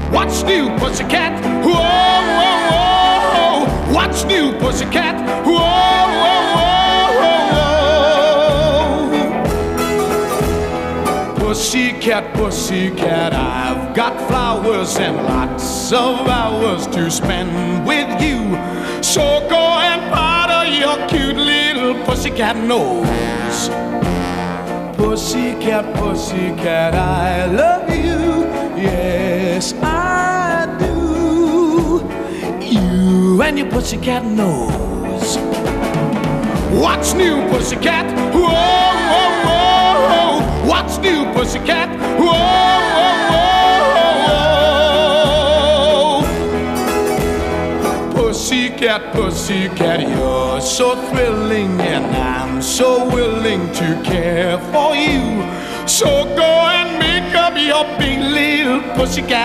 What's new, pussycat? Whoa, whoa, whoa. What's new, pussycat? Whoa, whoa, whoa, whoa. Pussycat, pussycat, I've got flowers and lots of hours to spend with you. So go and powder your cute little pussycat nose. Pussycat, pussycat, I love you. Yes, I do. You and your pussycat nose. What's new, pussycat? Whoa, whoa, whoa. What's new, pussycat? Whoa, whoa, whoa. Pussycat, pussycat, you're so thrilling, and I'm so willing to care for you. So go and make up your big little pussycat